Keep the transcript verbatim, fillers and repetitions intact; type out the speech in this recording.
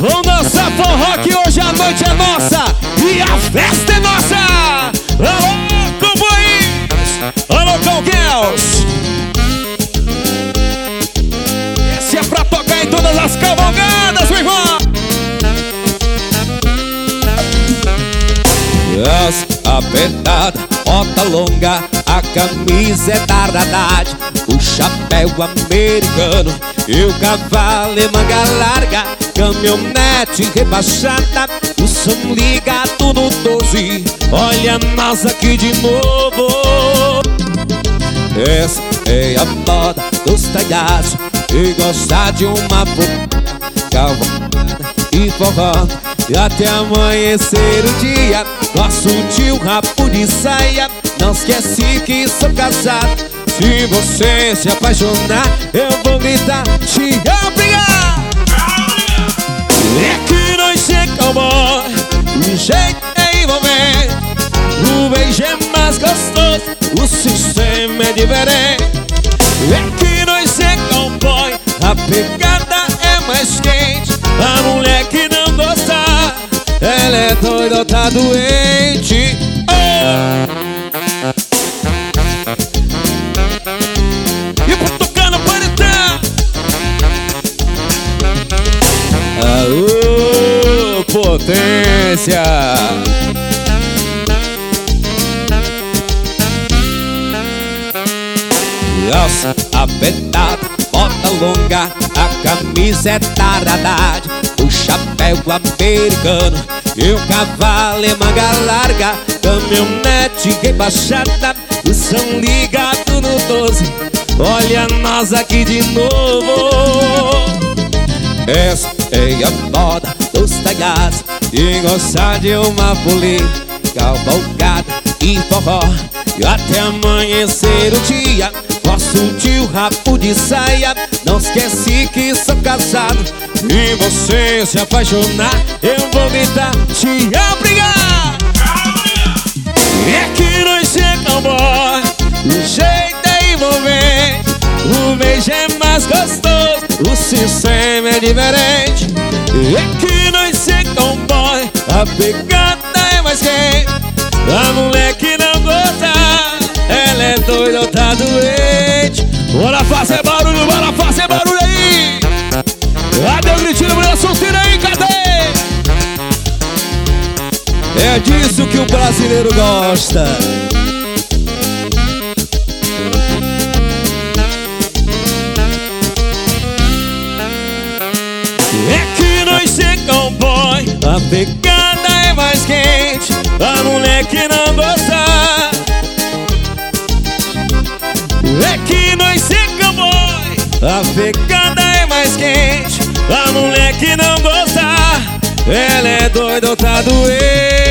Vamos dançar forró que hoje a noite é nossa e a festa é nossa. Alô, Cowboys! Alô, Cowgirls! Esse é pra tocar em todas as cavalgadas, meu irmão! As apertada, bota longa, a camisa é da Haddad, o chapéu americano e o cavalo é manga larga, caminhonete rebaixada, o som ligado no doze. Olha nós aqui de novo. Essa é a moda dos talhados e gostar de uma cavalgada e forró e até amanhecer o dia. Gosto de um rabo de saia, não esquece que sou casado. Se você se apaixonar, eu vou gritar, te obrigar. É que nós é cowboy, o jeito é envolvente, o beijo é mais gostoso, o sistema é diferente. É que nós é cowboy, a pegada é mais quente, a mulher que não gosta, ela é doida ou tá doente. Oh! E pra tocar no paredão, aô, potência! Nossa, apertada, bota longa, a camisa é da Haddad, o chapéu americano e o cavalo é manga larga, caminhonete rebaixada, o som ligado no doze. Olha nós aqui de novo. Essa é a moda dos talhados e gostar de uma folia, cavalgada e forró e até amanhecer o dia. Gosto de um rabo de saia, não esquece que sou casado. E você se apaixonar, eu vou gritar, te obrigar. É que nós é cowboy, o jeito é envolvente, o beijo é mais gostoso, o sistema é diferente. É que nós é cowboy, a pegada é mais quente, a mulher que não gosta, ela é doida ou tá doente. Bora fazer barulho, bora fazer barulho aí. Cadê o gritinho, mulher solteira aí, cadê? É disso que o brasileiro gosta. É que nós é cowboy, a pegada é mais quente, a mulher que não gosta, é que nós é cowboy, a pegada é mais quente, a mulher que não gosta, ela é doida ou tá doente.